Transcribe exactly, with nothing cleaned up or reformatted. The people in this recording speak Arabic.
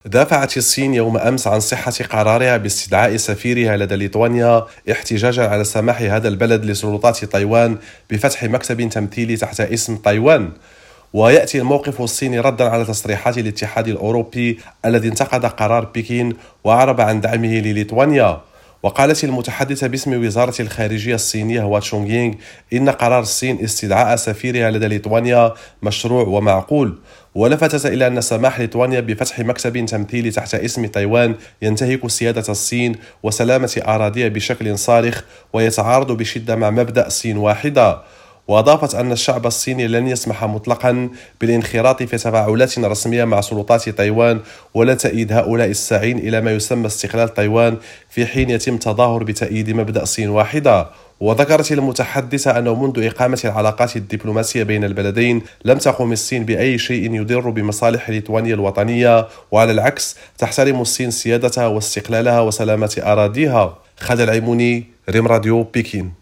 دافعت الصين يوم أمس عن صحة قرارها باستدعاء سفيرها لدى ليتوانيا احتجاجا على سماح هذا البلد لسلطات تايوان بفتح مكتب تمثيلي تحت اسم تايوان. ويأتي الموقف الصيني ردا على تصريحات الاتحاد الأوروبي الذي انتقد قرار بكين وأعرب عن دعمه لليتوانيا. وقالت المتحدثة باسم وزارة الخارجية الصينية هوا تشونغينغ إن قرار الصين استدعاء سفيرها لدى ليتوانيا مشروع ومعقول، ولفتت إلى أن سماح ليتوانيا بفتح مكتب تمثيلي تحت اسم تايوان ينتهك سيادة الصين وسلامة أراضيها بشكل صارخ ويتعارض بشدة مع مبدأ صين واحدة. وأضافت أن الشعب الصيني لن يسمح مطلقا بالانخراط في تفاعلات رسمية مع سلطات تايوان ولا تأييد هؤلاء الساعين إلى ما يسمى استقلال تايوان في حين يتم تظاهر بتأييد مبدأ صين واحدة. وذكرت المتحدثة أنه منذ إقامة العلاقات الدبلوماسية بين البلدين لم تقم الصين بأي شيء يضر بمصالح ليتوانيا الوطنية، وعلى العكس تحترم الصين سيادتها واستقلالها وسلامة أراضيها. خالد العيموني، ريم راديو، بكين.